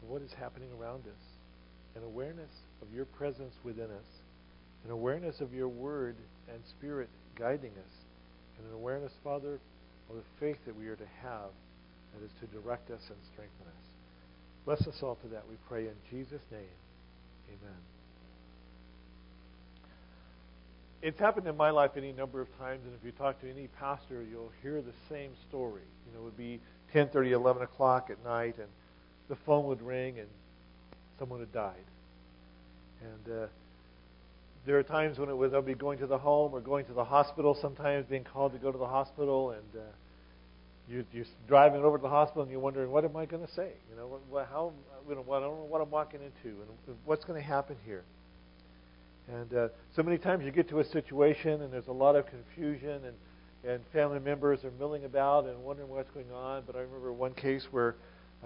to what is happening around us, an awareness of your presence within us, an awareness of your Word and Spirit guiding us, and an awareness, Father, of the faith that we are to have that is to direct us and strengthen us. Bless us all to that, we pray in Jesus' name. Amen. It's happened in my life any number of times, and if you talk to any pastor, you'll hear the same story. It would be 10:30, 11 o'clock at night, and the phone would ring, and someone had died. And there are times when I'll be going to the home or going to the hospital, sometimes being called to go to the hospital, and you're driving over to the hospital, and you're wondering, what am I going to say? I don't know what I'm walking into, and what's going to happen here. And so many times you get to a situation and there's a lot of confusion and family members are milling about and wondering what's going on. But I remember one case where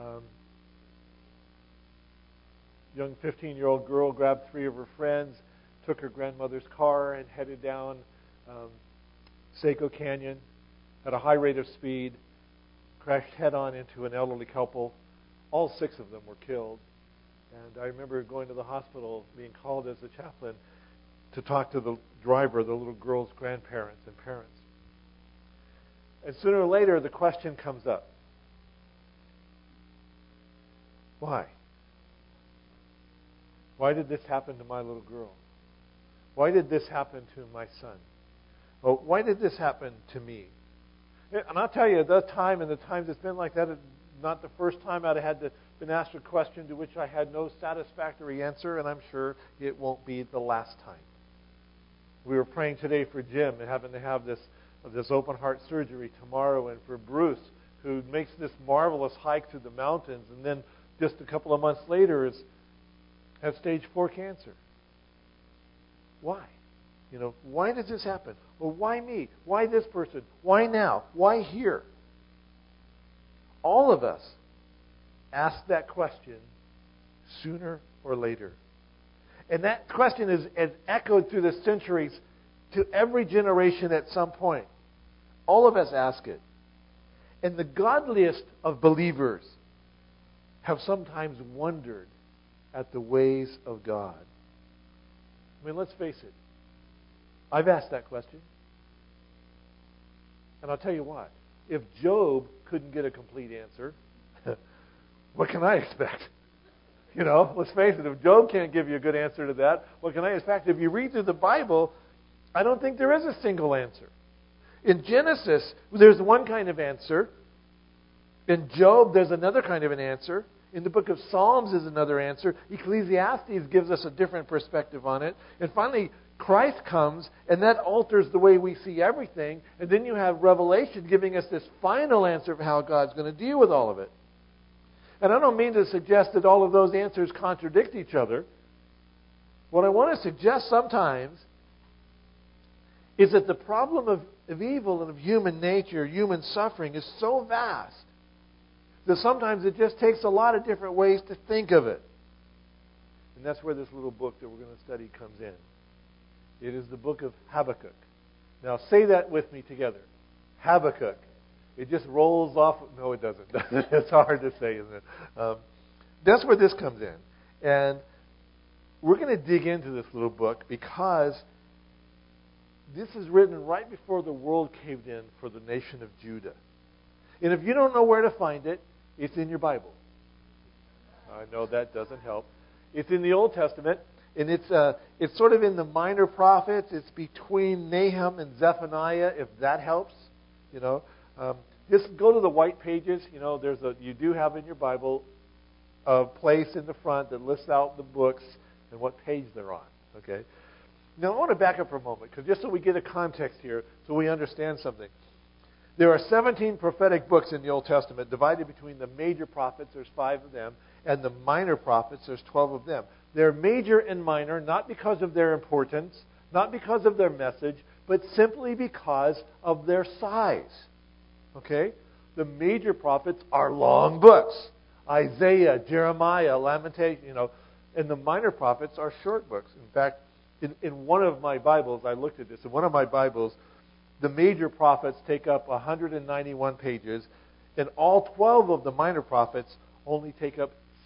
young 15-year-old girl grabbed 3 of her friends, took her grandmother's car and headed down Seco Canyon at a high rate of speed, crashed head-on into an elderly couple. All 6 of them were killed. And I remember going to the hospital, being called as a chaplain to talk to the driver, the little girl's grandparents and parents. And sooner or later, the question comes up. Why? Why did this happen to my little girl? Why did this happen to my son? Well, why did this happen to me? And I'll tell you, the time and the times it's been like that, not the first time I'd had been asked a question to which I had no satisfactory answer, and I'm sure it won't be the last time. We were praying today for Jim and having to have this open heart surgery tomorrow, and for Bruce, who makes this marvelous hike through the mountains, and then just a couple of months later has stage 4 cancer. Why? Why does this happen? Well, why me? Why this person? Why now? Why here? All of us ask that question sooner or later. And that question is echoed through the centuries to every generation at some point. All of us ask it. And the godliest of believers have sometimes wondered at the ways of God. I mean, let's face it. I've asked that question. And I'll tell you what. If Job couldn't get a complete answer, what can I expect? Let's face it. If Job can't give you a good answer to that, what can I expect? If you read through the Bible, I don't think there is a single answer. In Genesis, there's one kind of answer. In Job, there's another kind of an answer. In the book of Psalms is another answer. Ecclesiastes gives us a different perspective on it. And finally, Christ comes, and that alters the way we see everything. And then you have Revelation giving us this final answer of how God's going to deal with all of it. And I don't mean to suggest that all of those answers contradict each other. What I want to suggest sometimes is that the problem of evil and of human nature, human suffering, is so vast that sometimes it just takes a lot of different ways to think of it. And that's where this little book that we're going to study comes in. It is the book of Habakkuk. Now say that with me together. Habakkuk. It just rolls off. No, it doesn't. It's hard to say, isn't it? That's where this comes in. And we're going to dig into this little book because this is written right before the world caved in for the nation of Judah. And if you don't know where to find it, it's in your Bible. I know that doesn't help. It's in the Old Testament, and it's sort of in the minor prophets. It's between Nahum and Zephaniah, if that helps. Just go to the white pages. You do have in your Bible a place in the front that lists out the books and what page they're on. Okay. Now I want to back up for a moment, because just so we get a context here, so we understand something. There are 17 prophetic books in the Old Testament, divided between the major prophets, there's 5 of them, and the minor prophets, there's 12 of them. They're major and minor, not because of their importance, not because of their message, but simply because of their size. Okay? The major prophets are long books. Isaiah, Jeremiah, Lamentation, and the minor prophets are short books. In fact, in one of my Bibles, I looked at this, in one of my Bibles, the major prophets take up 191 pages, and all 12 of the minor prophets only take up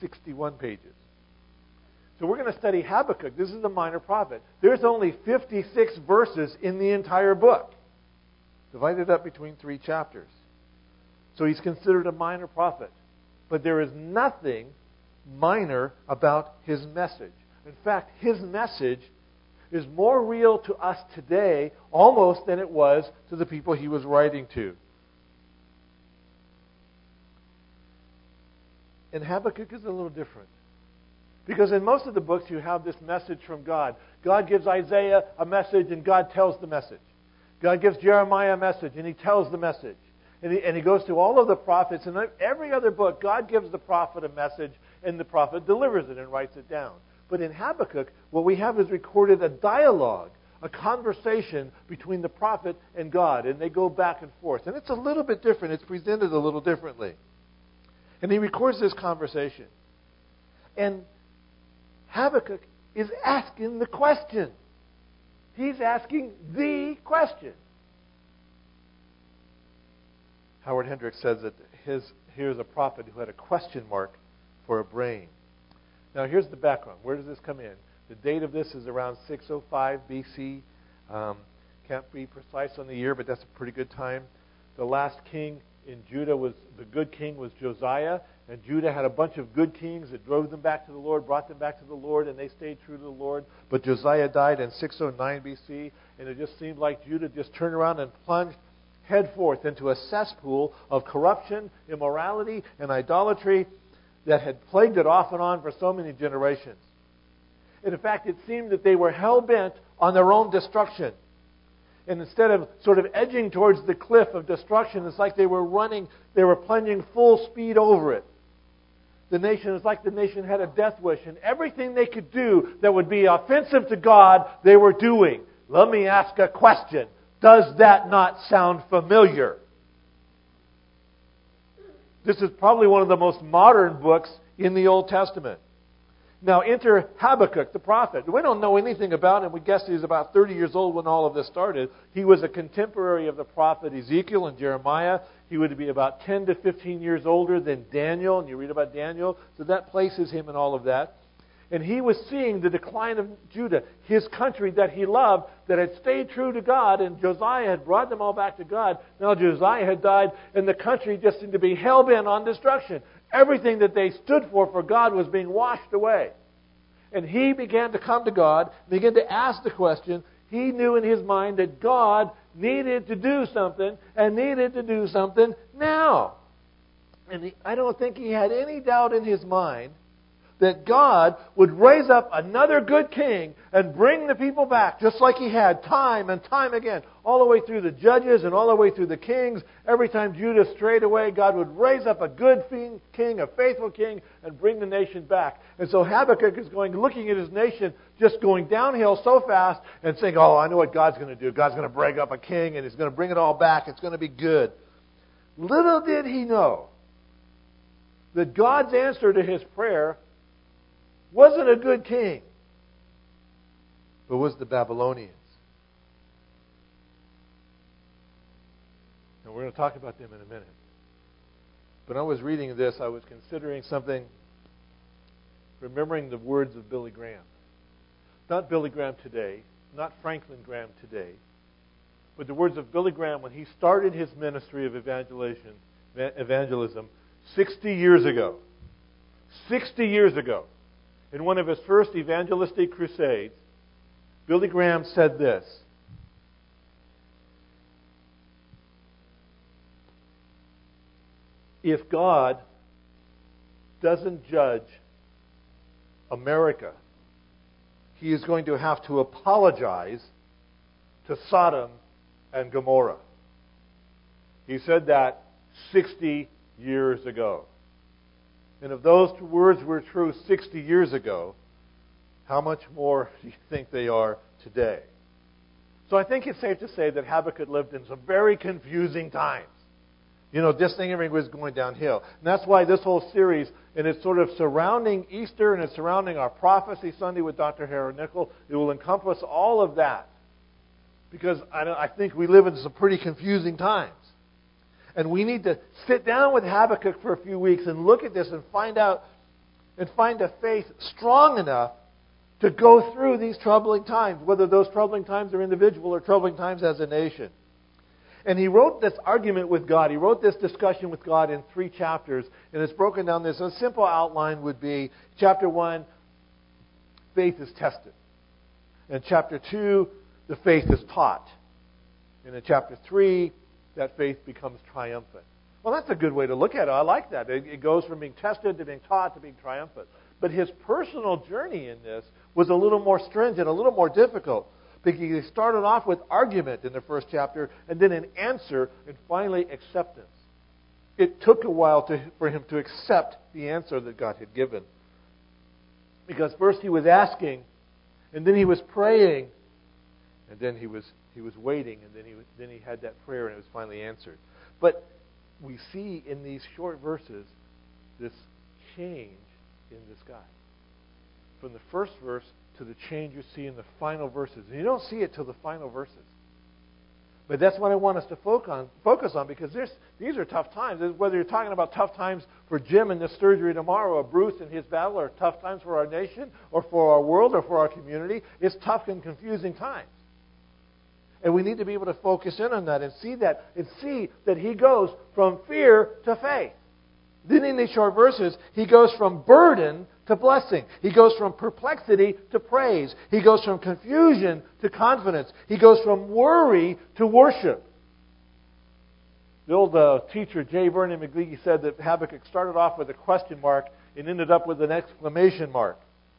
61 pages. So we're going to study Habakkuk. This is the minor prophet. There's only 56 verses in the entire book, divided up between 3 chapters. So he's considered a minor prophet. But there is nothing minor about his message. In fact, his message is more real to us today almost than it was to the people he was writing to. And Habakkuk is a little different. Because in most of the books you have this message from God. God gives Isaiah a message and God tells the message. God gives Jeremiah a message and he tells the message. And he goes to all of the prophets. And every other book, God gives the prophet a message and the prophet delivers it and writes it down. But in Habakkuk, what we have is recorded a dialogue, a conversation between the prophet and God. And they go back and forth. And it's a little bit different. It's presented a little differently. And he records this conversation. And Habakkuk is asking the question. He's asking the question. Howard Hendricks says that here's a prophet who had a question mark for a brain. Now here's the background. Where does this come in? The date of this is around 605 BC. Can't be precise on the year, but that's a pretty good time. The last king in Judah the good king was Josiah. And Judah had a bunch of good kings that drove them back to the Lord, brought them back to the Lord, and they stayed true to the Lord. But Josiah died in 609 BC, and it just seemed like Judah just turned around and plunged headforth into a cesspool of corruption, immorality, and idolatry that had plagued it off and on for so many generations. And in fact, it seemed that they were hell-bent on their own destruction. And instead of sort of edging towards the cliff of destruction, it's like they were plunging full speed over it. It's like the nation had a death wish, and everything they could do that would be offensive to God, they were doing. Let me ask a question. Does that not sound familiar? This is probably one of the most modern books in the Old Testament. Now enter Habakkuk, the prophet. We don't know anything about him. We guess he's about 30 years old when all of this started. He was a contemporary of the prophet Ezekiel and Jeremiah. He would be about 10 to 15 years older than Daniel, and you read about Daniel. So that places him in all of that. And he was seeing the decline of Judah, his country that he loved, that had stayed true to God, and Josiah had brought them all back to God. Now Josiah had died, and the country just seemed to be hell-bent on destruction. Everything that they stood for God was being washed away. And he began to come to God, began to ask the question. He knew in his mind that God needed to do something, and needed to do something now. And I don't think he had any doubt in his mind that God would raise up another good king and bring the people back, just like he had time and time again, all the way through the judges and all the way through the kings. Every time Judah strayed away, God would raise up a good king, a faithful king, and bring the nation back. And so Habakkuk is looking at his nation just going downhill so fast and saying, oh, I know what God's going to do. God's going to break up a king and he's going to bring it all back. It's going to be good. Little did he know that God's answer to his prayer wasn't a good king, but was the Babylonians. And we're going to talk about them in a minute. But when I was reading this, I was considering something, remembering the words of Billy Graham. Not Billy Graham today, not Franklin Graham today, but the words of Billy Graham when he started his ministry of evangelism 60 years ago. 60 years ago. In one of his first evangelistic crusades, Billy Graham said this: if God doesn't judge America, he is going to have to apologize to Sodom and Gomorrah. He said that 60 years ago. And if those words were true 60 years ago, how much more do you think they are today? So I think it's safe to say that Habakkuk lived in some very confusing times. This thing, everything was going downhill. And that's why this whole series, and it's sort of surrounding Easter, and it's surrounding our Prophecy Sunday with Dr. Harold Nichol. It will encompass all of that. Because I think we live in some pretty confusing times. And we need to sit down with Habakkuk for a few weeks and look at this and find out and find a faith strong enough to go through these troubling times, whether those troubling times are individual or troubling times as a nation. And he wrote this argument with God. He wrote this discussion with God in 3 chapters, and it's broken down this. A simple outline would be, chapter 1, faith is tested. In chapter 2, the faith is taught. And in chapter 3, that faith becomes triumphant. Well, that's a good way to look at it. I like that. It goes from being tested to being taught to being triumphant. But his personal journey in this was a little more stringent, a little more difficult. Because he started off with argument in the first chapter, and then an answer, and finally acceptance. It took a while for him to accept the answer that God had given. Because first he was asking, and then he was praying, and then he was waiting, and then he had that prayer, and it was finally answered. But we see in these short verses this change in this guy. From the first verse to the change you see in the final verses. And you don't see it till the final verses. But that's what I want us to focus on, because these are tough times. Whether you're talking about tough times for Jim and this surgery tomorrow, or Bruce and his battle, or tough times for our nation, or for our world, or for our community, it's tough and confusing times. And we need to be able to focus in on that and see that he goes from fear to faith. Then in these short verses, he goes from burden to blessing. He goes from perplexity to praise. He goes from confusion to confidence. He goes from worry to worship. The old teacher, J. Vernon McGee, said that Habakkuk started off with a question mark and ended up with an exclamation mark.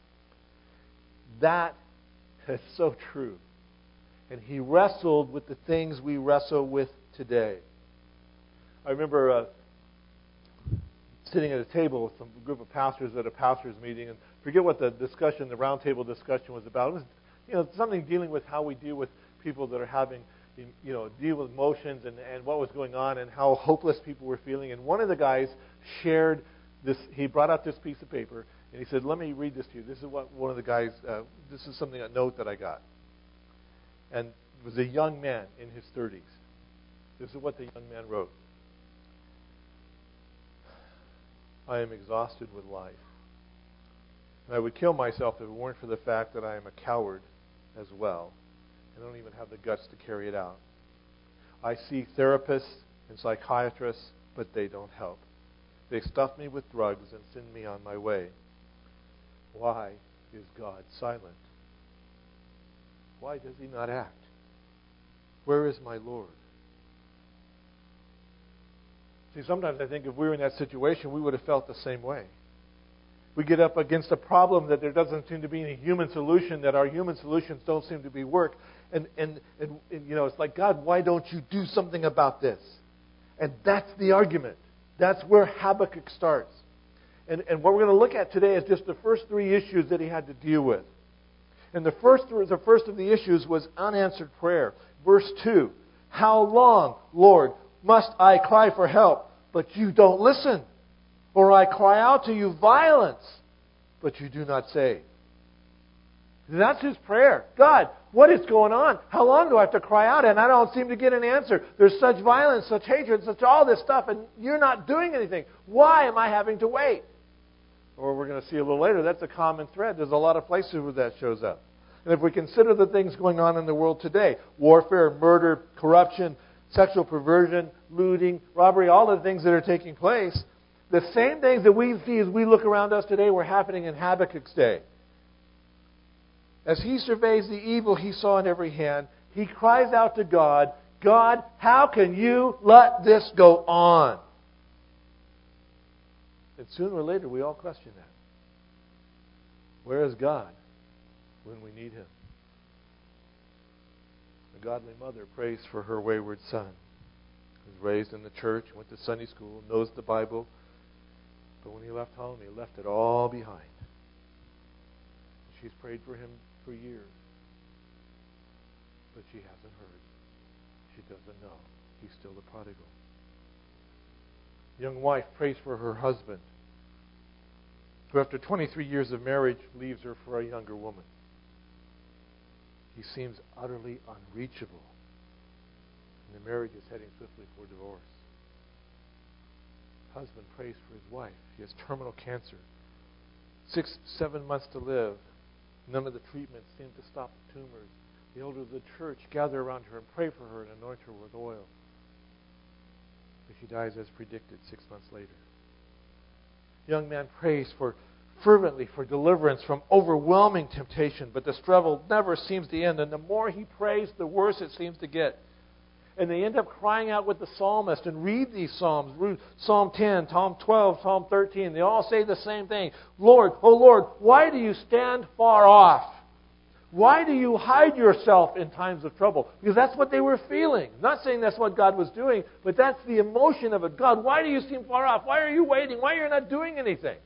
That is so true. And he wrestled with the things we wrestle with today. I remember sitting at a table with a group of pastors at a pastors' meeting, and forget what the roundtable discussion was about. It was, something dealing with how we deal with people that are having, deal with emotions and what was going on and how hopeless people were feeling. And one of the guys shared this. He brought out this piece of paper and he said, "Let me read this to you." This is what one of the guys. This is a note that I got, and it was a young man in his 30s. This is what the young man wrote. I am exhausted with life. And I would kill myself if it weren't for the fact that I am a coward as well. I don't even have the guts to carry it out. I see therapists and psychiatrists, but they don't help. They stuff me with drugs and send me on my way. Why is God silent? Why does He not act? Where is my Lord? See, sometimes I think if we were in that situation, we would have felt the same way. We get up against a problem that there doesn't seem to be any human solution, that our human solutions don't seem to be work. And it's like, God, why don't you do something about this? And that's the argument. That's where Habakkuk starts. And what we're going to look at today is just the first 3 issues that he had to deal with. And the first of the issues was unanswered prayer. Verse 2, how long, Lord, must I cry for help, but you don't listen? Or I cry out to you violence, but you do not save. That's his prayer. God, what is going on? How long do I have to cry out and I don't seem to get an answer? There's such violence, such hatred, such all this stuff, and you're not doing anything. Why am I having to wait? Or we're going to see a little later, that's a common thread. There's a lot of places where that shows up. And if we consider the things going on in the world today, warfare, murder, corruption, sexual perversion, looting, robbery, all the things that are taking place, the same things that we see as we look around us today were happening in Habakkuk's day. As he surveys the evil he saw in every hand, he cries out to God, God, how can you let this go on? And sooner or later we all question that. Where is God when we need Him? A godly mother prays for her wayward son. He was raised in the church, went to Sunday school, knows the Bible. But when he left home, he left it all behind. She's prayed for him for years. But she hasn't heard. She doesn't know. He's still the prodigal. A young wife prays for her husband, who after 23 years of marriage leaves her for a younger woman. He seems utterly unreachable. And the marriage is heading swiftly for divorce. Husband prays for his wife. He has terminal cancer. 6, 7 months to live. None of the treatments seemed to stop the tumors. The elders of the church gather around her and pray for her and anoint her with oil. But she dies as predicted 6 months later. The young man prays fervently for deliverance from overwhelming temptation, but the struggle never seems to end. And the more he prays, the worse it seems to get. And they end up crying out with the psalmist and read these psalms. Psalm 10, Psalm 12, Psalm 13. They all say the same thing. Lord, oh Lord, why do you stand far off? Why do you hide yourself in times of trouble? Because that's what they were feeling. I'm not saying that's what God was doing, but that's the emotion of it. God, why do you seem far off? Why are you waiting? Why are you not doing anything?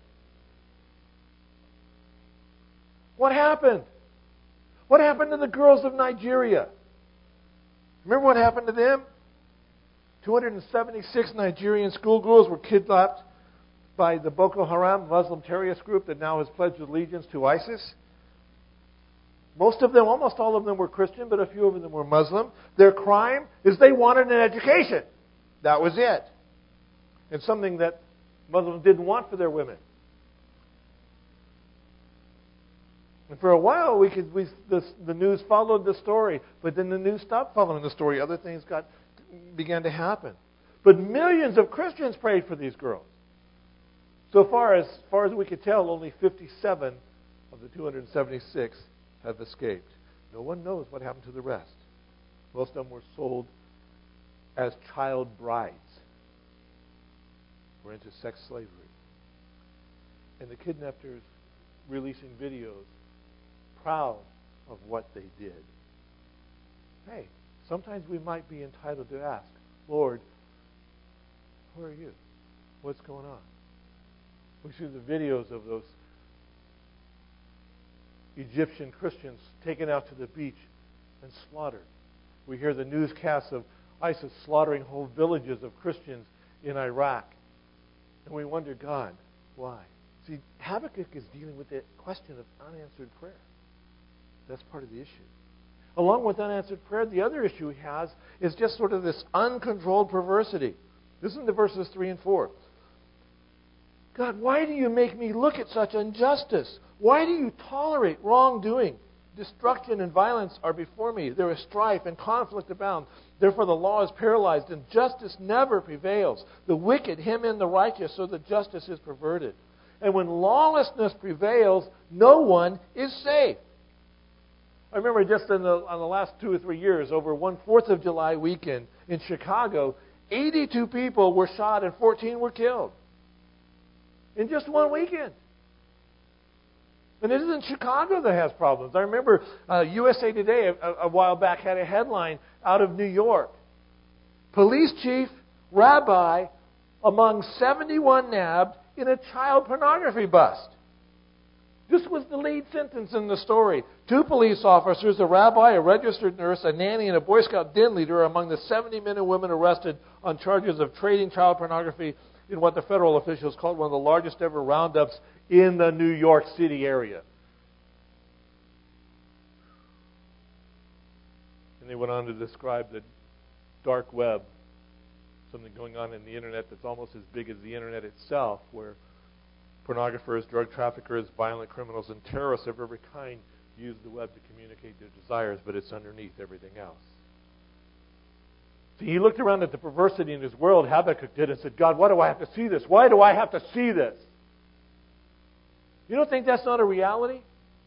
What happened? What happened to the girls of Nigeria? Remember what happened to them? 276 Nigerian schoolgirls were kidnapped by the Boko Haram Muslim terrorist group that now has pledged allegiance to ISIS. Most of them, almost all of them were Christian, but a few of them were Muslim. Their crime is they wanted an education. That was it. And something that Muslims didn't want for their women. And for a while, the news followed the story, but then the news stopped following the story. Other things began to happen. But millions of Christians prayed for these girls. So far as we could tell, only 57 of the 276 have escaped. No one knows what happened to the rest. Most of them were sold as child brides. Were into sex slavery. And the kidnappers releasing videos proud of what they did. Hey, sometimes we might be entitled to ask, Lord, who are you? What's going on? We see the videos of those Egyptian Christians taken out to the beach and slaughtered. We hear the newscasts of ISIS slaughtering whole villages of Christians in Iraq. And we wonder, God, why? See, Habakkuk is dealing with the question of unanswered prayer. That's part of the issue. Along with unanswered prayer, the other issue he has is just sort of this uncontrolled perversity. Listen to verses 3 and 4. God, why do you make me look at such injustice? Why do you tolerate wrongdoing? Destruction and violence are before me. There is strife and conflict abound. Therefore the law is paralyzed and justice never prevails. The wicked hem in the righteous so that justice is perverted. And when lawlessness prevails, no one is safe. I remember just on the last 2 or 3 years, over one 4th of July weekend in Chicago, 82 people were shot and 14 were killed. In just one weekend. And it isn't Chicago that has problems. I remember USA Today a while back had a headline out of New York. Police chief, rabbi, among 71 nabbed in a child pornography bust. This was the lead sentence in the story. 2 police officers, a rabbi, a registered nurse, a nanny, and a Boy Scout den leader are among the 70 men and women arrested on charges of trading child pornography in what the federal officials called one of the largest ever roundups in the New York City area. And they went on to describe the dark web, something going on in the internet that's almost as big as the internet itself, where pornographers, drug traffickers, violent criminals, and terrorists of every kind use the web to communicate their desires, but it's underneath everything else. See, he looked around at the perversity in his world, Habakkuk did, and said, God, why do I have to see this? Why do I have to see this? You don't think that's not a reality?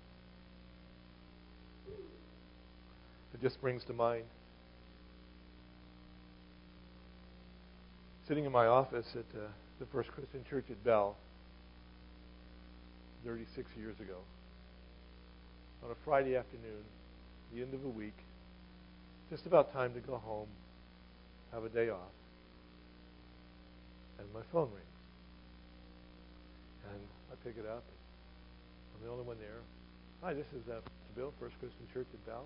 It just brings to mind sitting in my office at the First Christian Church at Bell 36 years ago, on a Friday afternoon, the end of a week, just about time to go home, have a day off, and my phone rings. And I pick it up. I'm the only one there. Hi, this is Bill, First Christian Church at Bell.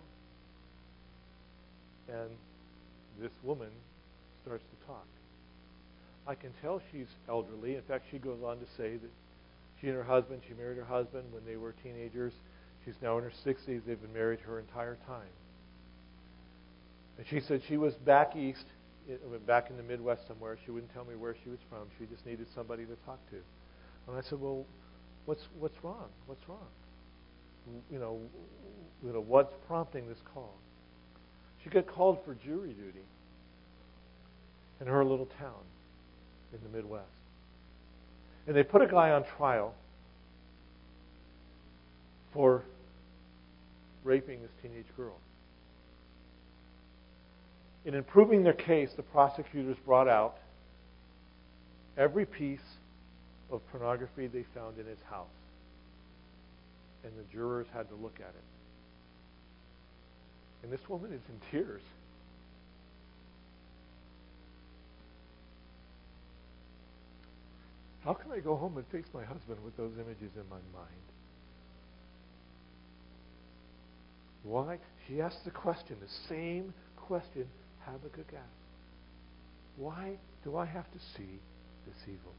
And this woman starts to talk. I can tell she's elderly. In fact, she goes on to say that she married her husband when they were teenagers. She's now in her 60s. They've been married her entire time. And she said she was back east, back in the Midwest somewhere. She wouldn't tell me where she was from. She just needed somebody to talk to. And I said, well, what's wrong? What's wrong? What's prompting this call? She got called for jury duty in her little town in the Midwest. And they put a guy on trial for raping this teenage girl. In improving their case, the prosecutors brought out every piece of pornography they found in his house. And the jurors had to look at it. And this woman is in tears. How can I go home and face my husband with those images in my mind? Why? She asked the question, the same question Habakkuk asked. Why do I have to see this evil?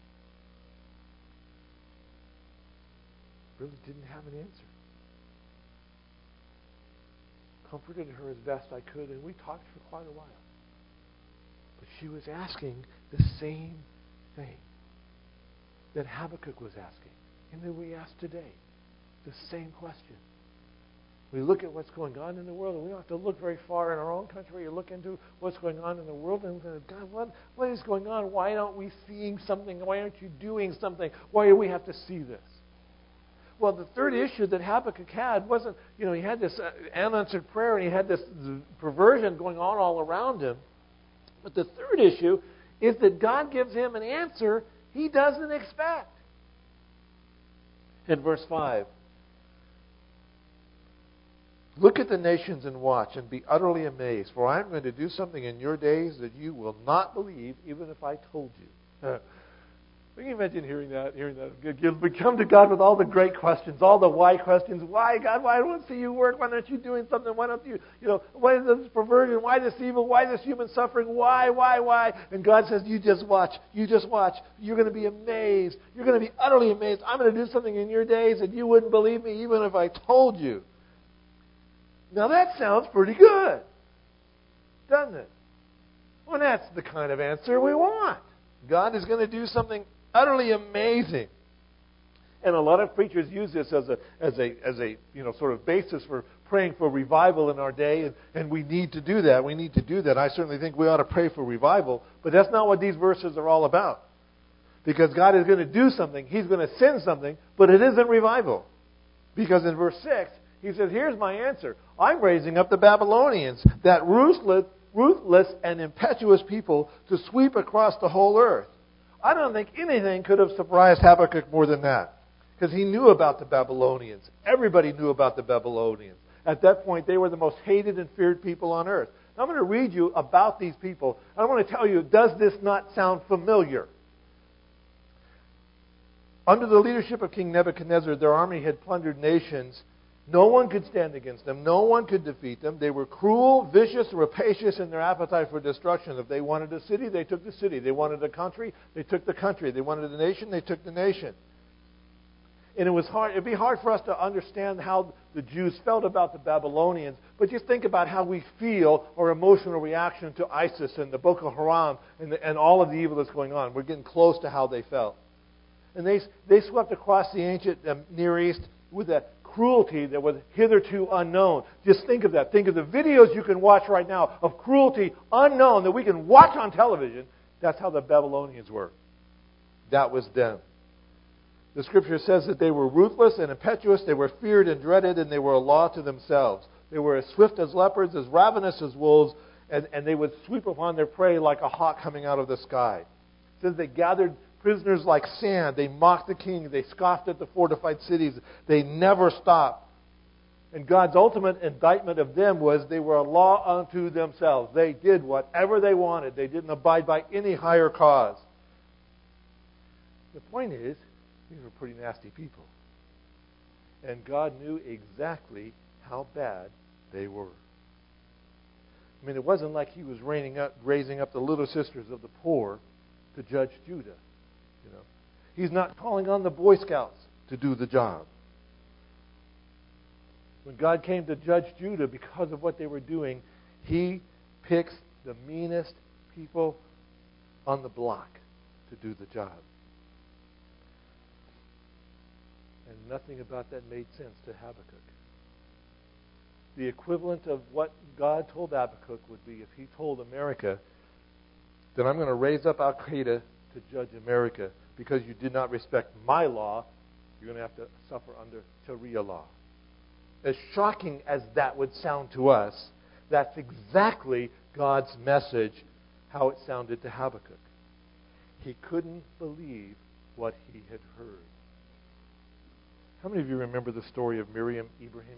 Really didn't have an answer. Comforted her as best I could, and we talked for quite a while. But she was asking the same thing that Habakkuk was asking, and that we ask today. The same question. We look at what's going on in the world, and we don't have to look very far in our own country. You look into what's going on in the world, and go, God, what is going on? Why aren't we seeing something? Why aren't you doing something? Why do we have to see this? Well, the third issue that Habakkuk had wasn't, he had this unanswered prayer, and he had this perversion going on all around him. But the third issue is that God gives him an answer he doesn't expect. In verse 5, look at the nations and watch and be utterly amazed, for I am going to do something in your days that you will not believe, even if I told you. Can you imagine hearing that? We come to God with all the great questions, all the why questions. Why, God? Why don't I see you work? Why aren't you doing something? Why don't you, why this perversion? Why this evil? Why this human suffering? Why? And God says, you just watch. You just watch. You're going to be amazed. You're going to be utterly amazed. I'm going to do something in your days that you wouldn't believe me even if I told you. Now that sounds pretty good, doesn't it? Well, that's the kind of answer we want. God is going to do something utterly amazing. And a lot of preachers use this as a sort of basis for praying for revival in our day, and we need to do that. We need to do that. I certainly think we ought to pray for revival, but that's not what these verses are all about. Because God is going to do something, He's going to send something, but it isn't revival. Because in verse 6, He says, here's my answer. I'm raising up the Babylonians, that ruthless and impetuous people, to sweep across the whole earth. I don't think anything could have surprised Habakkuk more than that. Because he knew about the Babylonians. Everybody knew about the Babylonians. At that point, they were the most hated and feared people on earth. Now, I'm going to read you about these people. I want to tell you, does this not sound familiar? Under the leadership of King Nebuchadnezzar, their army had plundered nations. No one could stand against them. No one could defeat them. They were cruel, vicious, rapacious in their appetite for destruction. If they wanted a city, they took the city. They wanted a country, they took the country. They wanted a nation, they took the nation. And it'd be hard for us to understand how the Jews felt about the Babylonians, but just think about how we feel, our emotional reaction to ISIS and the Boko Haram and all of the evil that's going on. We're getting close to how they felt. And they swept across the ancient Near East with a cruelty that was hitherto unknown. Just think of that. Think of the videos you can watch right now of cruelty unknown that we can watch on television. That's how the Babylonians were. That was them. The Scripture says that they were ruthless and impetuous. They were feared and dreaded, and they were a law to themselves. They were as swift as leopards, as ravenous as wolves, and they would sweep upon their prey like a hawk coming out of the sky. It says they gathered prisoners like sand. They mocked the king. They scoffed at the fortified cities. They never stopped. And God's ultimate indictment of them was they were a law unto themselves. They did whatever they wanted. They didn't abide by any higher cause. The point is, these were pretty nasty people. And God knew exactly how bad they were. I mean, it wasn't like He was raising up the little sisters of the poor to judge Judah. He's not calling on the Boy Scouts to do the job. When God came to judge Judah because of what they were doing, He picks the meanest people on the block to do the job. And nothing about that made sense to Habakkuk. The equivalent of what God told Habakkuk would be if he told America that I'm going to raise up Al-Qaeda to judge America because you did not respect my law, you're going to have to suffer under Sharia law. As shocking as that would sound to us, that's exactly God's message, how it sounded to Habakkuk. He couldn't believe what he had heard. How many of you remember the story of Miriam Ibrahim?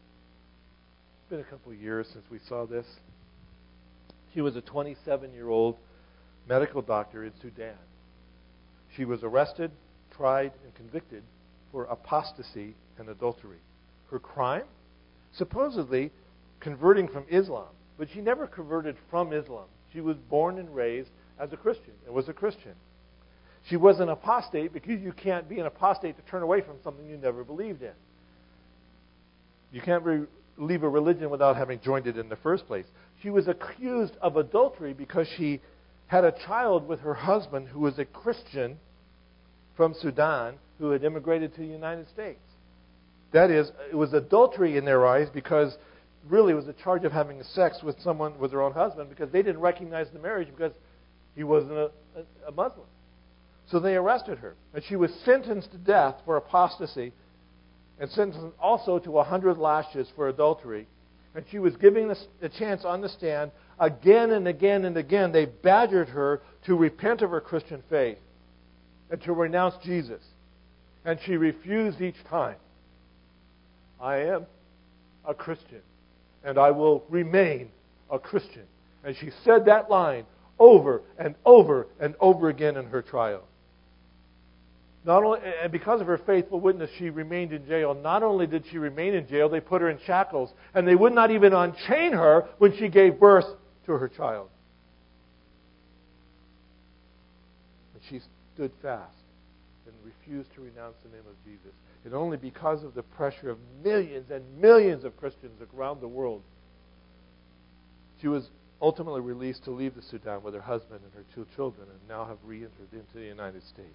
It's been a couple of years since we saw this. She was a 27-year-old medical doctor in Sudan. She was arrested, tried, and convicted for apostasy and adultery. Her crime? Supposedly converting from Islam. But she never converted from Islam. She was born and raised as a Christian and was a Christian. She was an apostate because you can't be an apostate to turn away from something you never believed in. You can't leave a religion without having joined it in the first place. She was accused of adultery because she had a child with her husband who was a Christian from Sudan who had immigrated to the United States. That is, it was adultery in their eyes because really it was a charge of having sex with someone, with her own husband, because they didn't recognize the marriage because he wasn't a Muslim. So they arrested her. And she was sentenced to death for apostasy and sentenced also to 100 lashes for adultery. And she was given a chance on the stand again and again and again. They badgered her to repent of her Christian faith and to renounce Jesus. And she refused each time. I am a Christian, and I will remain a Christian. And she said that line over and over and over again in her trial. Not only, and because of her faithful witness, she remained in jail. Not only did she remain in jail, they put her in shackles, and they would not even unchain her when she gave birth to her child. And she stood fast and refused to renounce the name of Jesus. And only because of the pressure of millions and millions of Christians around the world, she was ultimately released to leave the Sudan with her husband and her 2 children, and now have re-entered into the United States.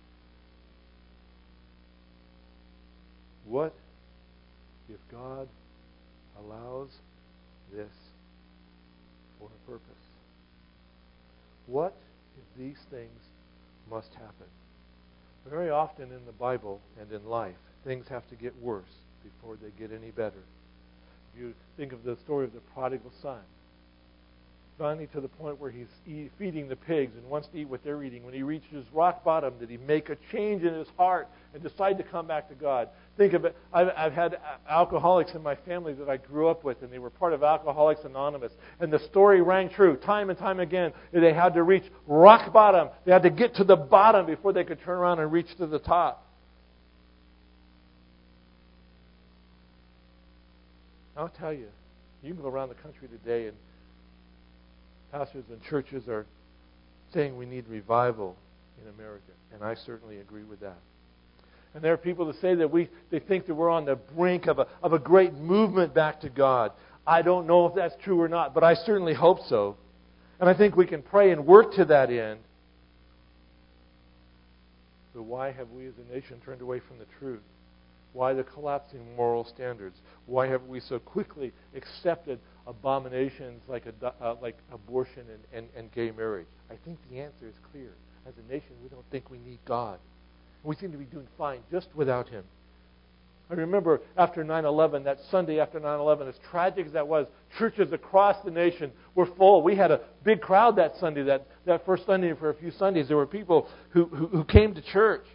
What if God allows this for a purpose? What if these things must happen? Very often in the Bible and in life, things have to get worse before they get any better. If you think of the story of the prodigal son, finally to the point where he's feeding the pigs and wants to eat what they're eating. When he reaches rock bottom, did he make a change in his heart and decide to come back to God? Think of it. I've had alcoholics in my family that I grew up with, and they were part of Alcoholics Anonymous. And the story rang true time and time again. They had to reach rock bottom. They had to get to the bottom before they could turn around and reach to the top. I'll tell you, you can go around the country today and pastors and churches are saying we need revival in America, and I certainly agree with that. And there are people that say that they think that we're on the brink of a great movement back to God. I don't know if that's true or not, but I certainly hope so. And I think we can pray and work to that end. But why have we as a nation turned away from the truth? Why the collapsing moral standards? Why have we so quickly accepted abominations like abortion and gay marriage? I think the answer is clear. As a nation, we don't think we need God. We seem to be doing fine just without Him. I remember after 9/11, that Sunday after 9/11, as tragic as that was, churches across the nation were full. We had a big crowd that Sunday, that first Sunday for a few Sundays. There were people who came to church.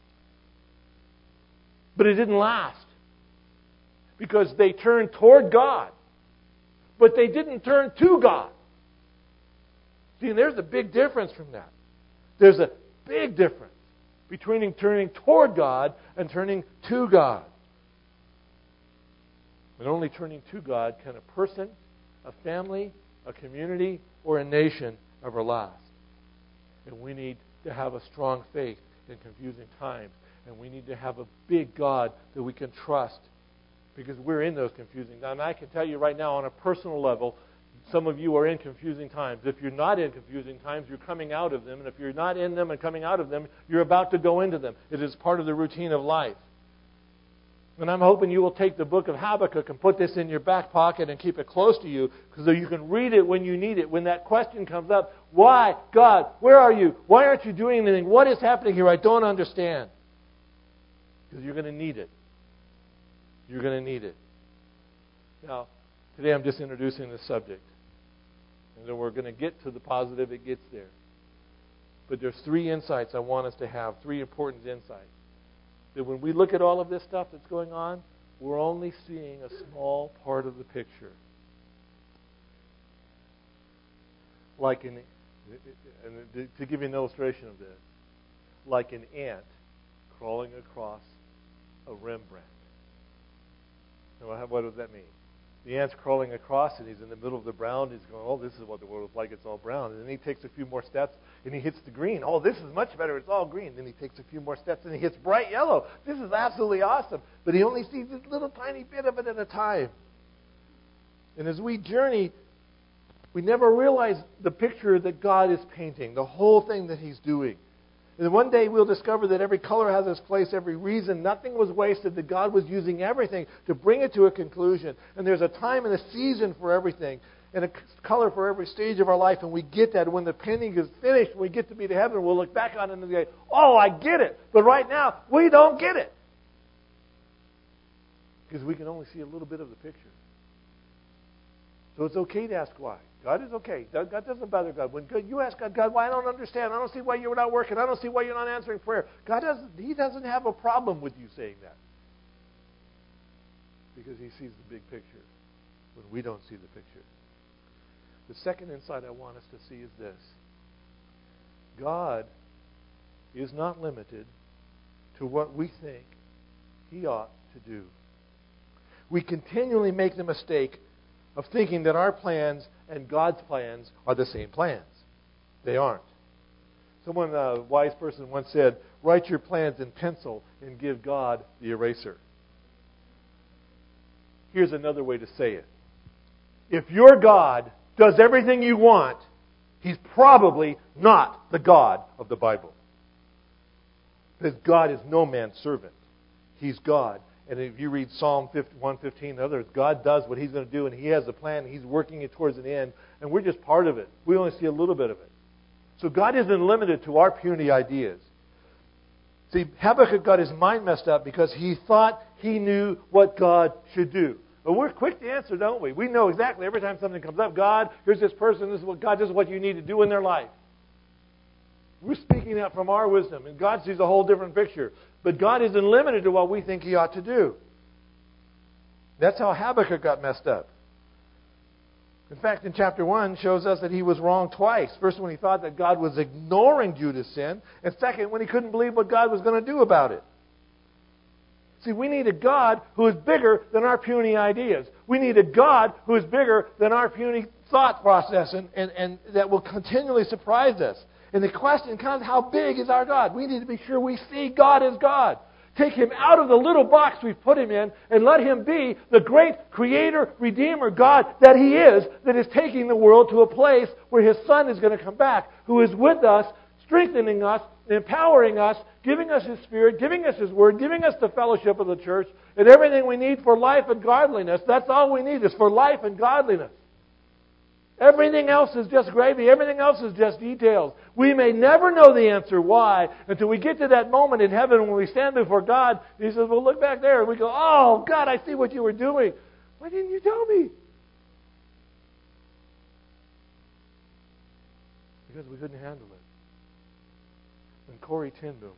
But it didn't last. Because they turned toward God. But they didn't turn to God. See, and there's a big difference from that. There's a big difference between turning toward God and turning to God. And only turning to God can a person, a family, a community, or a nation ever last. And we need to have a strong faith in confusing times. And we need to have a big God that we can trust, because we're in those confusing times. And I can tell you right now on a personal level, some of you are in confusing times. If you're not in confusing times, you're coming out of them. And if you're not in them and coming out of them, you're about to go into them. It is part of the routine of life. And I'm hoping you will take the book of Habakkuk and put this in your back pocket and keep it close to you so you can read it when you need it. When that question comes up, why, God, where are you? Why aren't you doing anything? What is happening here? I don't understand. Because you're going to need it. You're going to need it. Now, today I'm just introducing the subject. And then we're going to get to the positive. It gets there. But there's 3 insights I want us to have, 3 important insights. That when we look at all of this stuff that's going on, we're only seeing a small part of the picture. Like and to give you an illustration of this, like an ant crawling across a Rembrandt. Now, what does that mean? The ant's crawling across, and he's in the middle of the brown. He's going, oh, this is what the world is like. It's all brown. And then he takes a few more steps, and he hits the green. Oh, this is much better. It's all green. Then he takes a few more steps, and he hits bright yellow. This is absolutely awesome. But he only sees this little tiny bit of it at a time. And as we journey, we never realize the picture that God is painting, the whole thing that He's doing. And one day we'll discover that every color has its place, every reason. Nothing was wasted, that God was using everything to bring it to a conclusion. And there's a time and a season for everything, and a color for every stage of our life. And we get that. And when the painting is finished, when we get to be to heaven, we'll look back on it and say, oh, I get it. But right now, we don't get it. Because we can only see a little bit of the picture. So it's okay to ask why. God is okay. God doesn't bother God. When you ask God, why I don't understand. I don't see why you're not working. I don't see why you're not answering prayer. He doesn't have a problem with you saying that. Because He sees the big picture when we don't see the picture. The second insight I want us to see is this. God is not limited to what we think He ought to do. We continually make the mistake of thinking that our plans and God's plans are the same plans. They aren't. Someone, a wise person once said, write your plans in pencil and give God the eraser. Here's another way to say it. If your God does everything you want, He's probably not the God of the Bible. Because God is no man's servant. He's God. And if you read Psalm 115 and others, God does what He's going to do, and He has a plan, and He's working it towards an end, and we're just part of it. We only see a little bit of it. So God isn't limited to our puny ideas. See, Habakkuk got his mind messed up because he thought he knew what God should do. But we're quick to answer, don't we? We know exactly every time something comes up, God, here's this person, this is what God, this is what you need to do in their life. We're speaking out from our wisdom, and God sees a whole different picture. But God isn't limited to what we think He ought to do. That's how Habakkuk got messed up. In fact, in chapter 1 shows us that he was wrong twice. First, when he thought that God was ignoring Judah's sin. And second, when he couldn't believe what God was going to do about it. See, we need a God who is bigger than our puny ideas. We need a God who is bigger than our puny thought process and that will continually surprise us. And the question comes, how big is our God? We need to be sure we see God as God. Take Him out of the little box we've put Him in and let Him be the great Creator, Redeemer God that He is, that is taking the world to a place where His Son is going to come back, who is with us, strengthening us, empowering us, giving us His Spirit, giving us His Word, giving us the fellowship of the church, and everything we need for life and godliness. That's all we need is for life and godliness. Everything else is just gravy. Everything else is just details. We may never know the answer why until we get to that moment in heaven when we stand before God. He says, well, look back there. And we go, oh, God, I see what you were doing. Why didn't you tell me? Because we couldn't handle it. When Corrie ten Boom,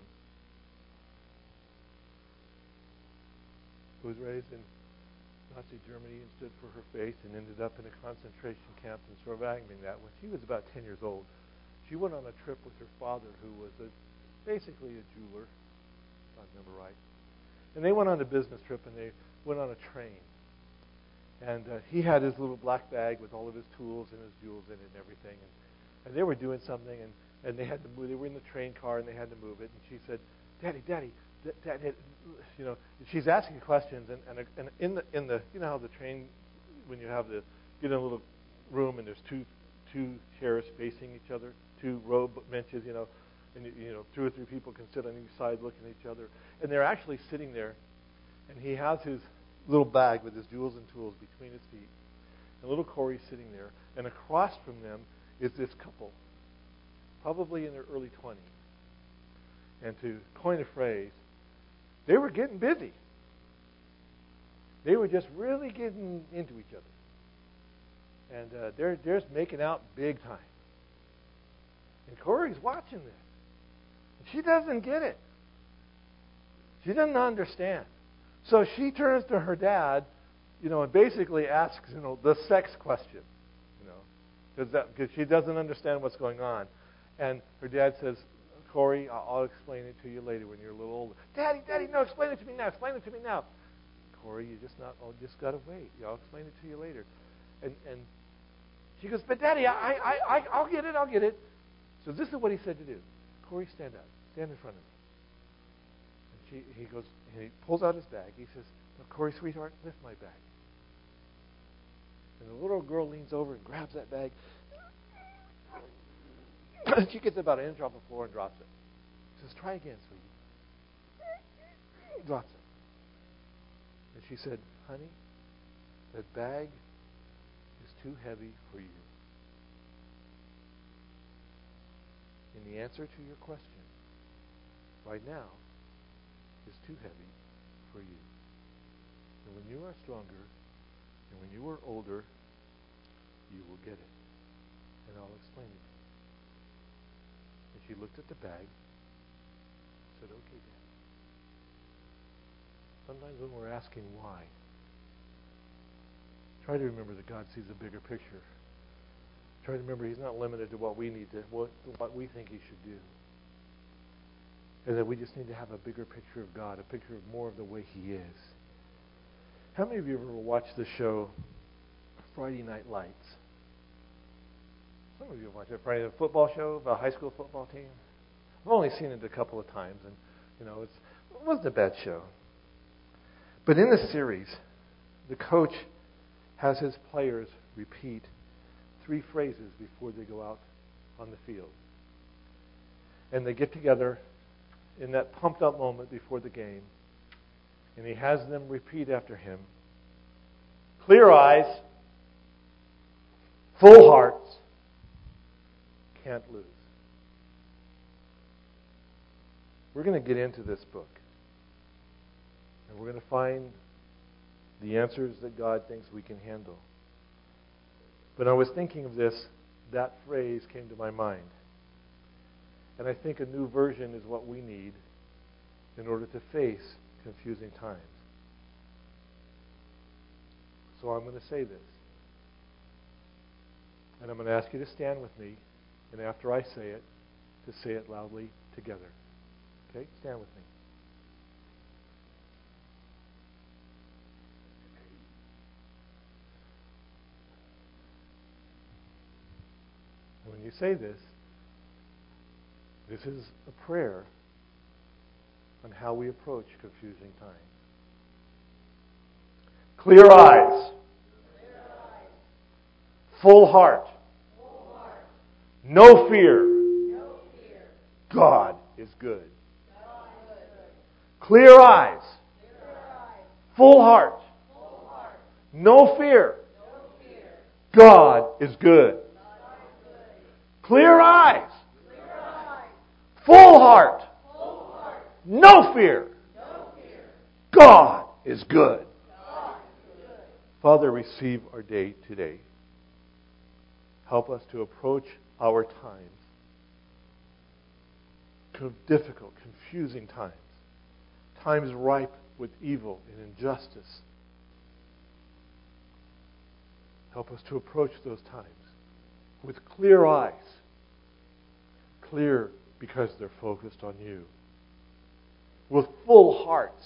who was raised in Nazi Germany and stood for her faith and ended up in a concentration camp in surviving that when she was about 10 years old. She went on a trip with her father, who was basically a jeweler, if I remember right. And they went on a business trip, and they went on a train. And he had his little black bag with all of his tools and his jewels in it and everything. And they were doing something, and they had to move. They were in the train car, and they had to move it. And she said, Daddy, you know, she's asking questions, and in the you know how the train, when you get in a little room and there's two chairs facing each other, two row benches, you know, and 2 or 3 people can sit on each side looking at each other, and they're actually sitting there, And he has his little bag with his jewels and tools between his feet. And little Corey's sitting there. And across from them is this couple, probably in their early 20s. And to coin a phrase, they were getting busy. They were just really getting into each other. And they're just making out big time. And Corey's watching this. And she doesn't get it. She doesn't understand. So she turns to her dad, and basically asks, the sex question, because she doesn't understand what's going on. And her dad says, Corey, I'll explain it to you later when you're a little older. Daddy, no, explain it to me now. Explain it to me now. Corey, you just got to wait. I'll explain it to you later. And she goes, but Daddy, I'll get it. So this is what he said to do. Corey, stand up. Stand in front of me. And he goes, and he pulls out his bag. He says, no, Corey, sweetheart, lift my bag. And the little girl leans over and grabs that bag. She gets about an inch off the floor and drops it. She says, try again, sweetie. Drops it. And she said, honey, that bag is too heavy for you. And the answer to your question right now is too heavy for you. And when you are stronger and when you are older, you will get it. And I'll explain it to you. And she looked at the bag and said, okay, Dad. Sometimes when we're asking why, try to remember that God sees a bigger picture. Try to remember He's not limited to what we need to, what we think He should do. And that we just need to have a bigger picture of God, a picture of more of the way He is. How many of you ever watched the show Friday Night Lights? Some of you have watched it. Friday Night Football show about a high school football team. I've only seen it a couple of times, and it wasn't a bad show. But in the series, the coach has his players repeat 3 phrases before they go out on the field. And they get together in that pumped up moment before the game, and he has them repeat after him, clear eyes, full hearts, can't lose. We're going to get into this book, and we're going to find the answers that God thinks we can handle. When I was thinking of this, that phrase came to my mind. And I think a new version is what we need in order to face confusing times. So I'm going to say this. And I'm going to ask you to stand with me. And after I say it, to say it loudly together. Okay? Stand with me. And when you say this, this is a prayer on how we approach confusing times. Clear eyes. Full heart. No fear. God is good. Clear eyes. Full heart. No fear. God is good. Clear eyes. Full heart. No fear. God is good. Father, receive our day today. Help us to approach our times, difficult, confusing times, times ripe with evil and injustice. Help us to approach those times with clear eyes, clear because they're focused on you, with full hearts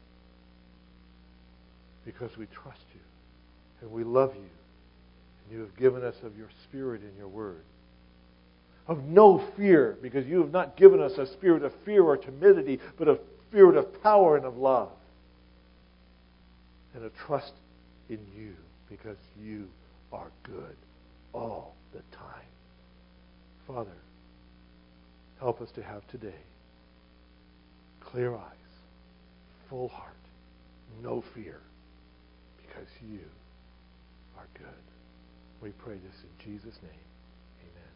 because we trust you and we love you and you have given us of your Spirit in your Word. Of no fear, because you have not given us a spirit of fear or timidity, but a spirit of power and of love. And a trust in you, because you are good all the time. Father, help us to have today clear eyes, full heart, no fear, because you are good. We pray this in Jesus' name. Amen.